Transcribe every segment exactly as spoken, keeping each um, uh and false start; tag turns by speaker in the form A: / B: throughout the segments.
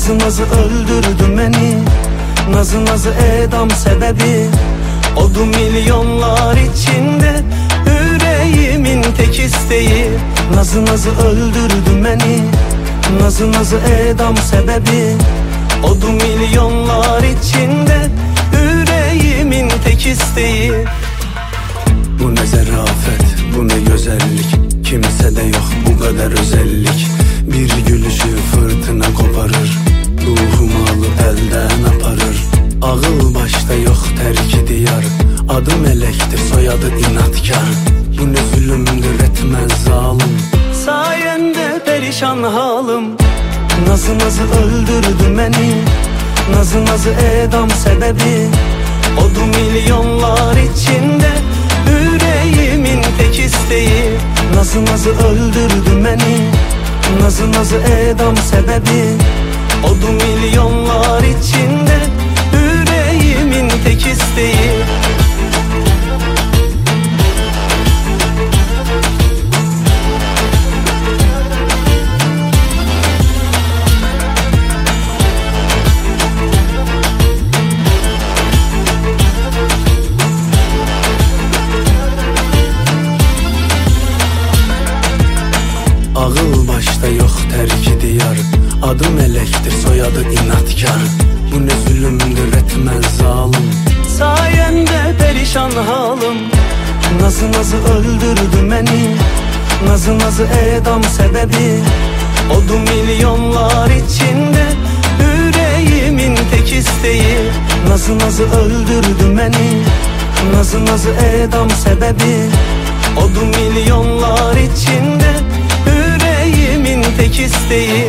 A: Nazı nazı öldürdü beni, nazı nazı edam sebebi. Oldu milyonlar içinde yüreğimin tek isteği. Nazı nazı öldürdü beni, nazı nazı edam sebebi. Oldu milyonlar içinde yüreğimin tek isteği. Bu ne zarafet, bu ne güzellik, kimsede yok bu kadar özellik. Bir gülüşü fırtına koparır, ruhumu alıp elden aparır. Ağıl başta yok terk diyar, adı melektir soyadı inatkar. Bu ne zulümdür etmez zalim, sayende perişan halim. Nazı nazı öldürdü beni, nazı nazı edam sebebi. Oldu milyonlar içinde yüreğimin tek isteği. Nazı nazı öldürdü beni, nazı nazı edam sebebi. Oldu milyonlar içinde yüreğimin tek isteği. Ağıl başta yok terk diyar, adı melektir soyadı inatkar. Bu ne zulümdür etmez zalim, sayende perişan halim. Nazı nazı öldürdü beni, nazı nazı edam sebebi. Oldu milyonlar içinde yüreğimin tek isteği. Nazı nazı öldürdü beni, nazı nazı edam sebebi. Oldu milyonlar içinde yüreğimin tek isteği.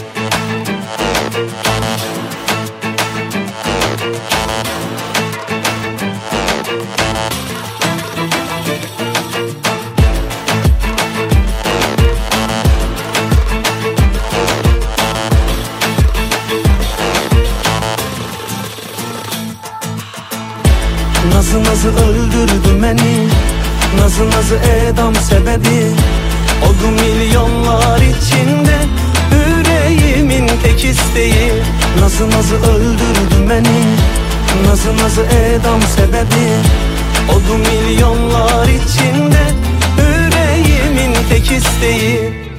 A: Nazı nazı öldürdü beni, nazı nazı edam sebebi. Oldu milyonlar içinde yüreğimin tek isteği. Nazı nazı öldürdü beni, nazı nazı edam sebebi. Oldu milyonlar içinde yüreğimin tek isteği.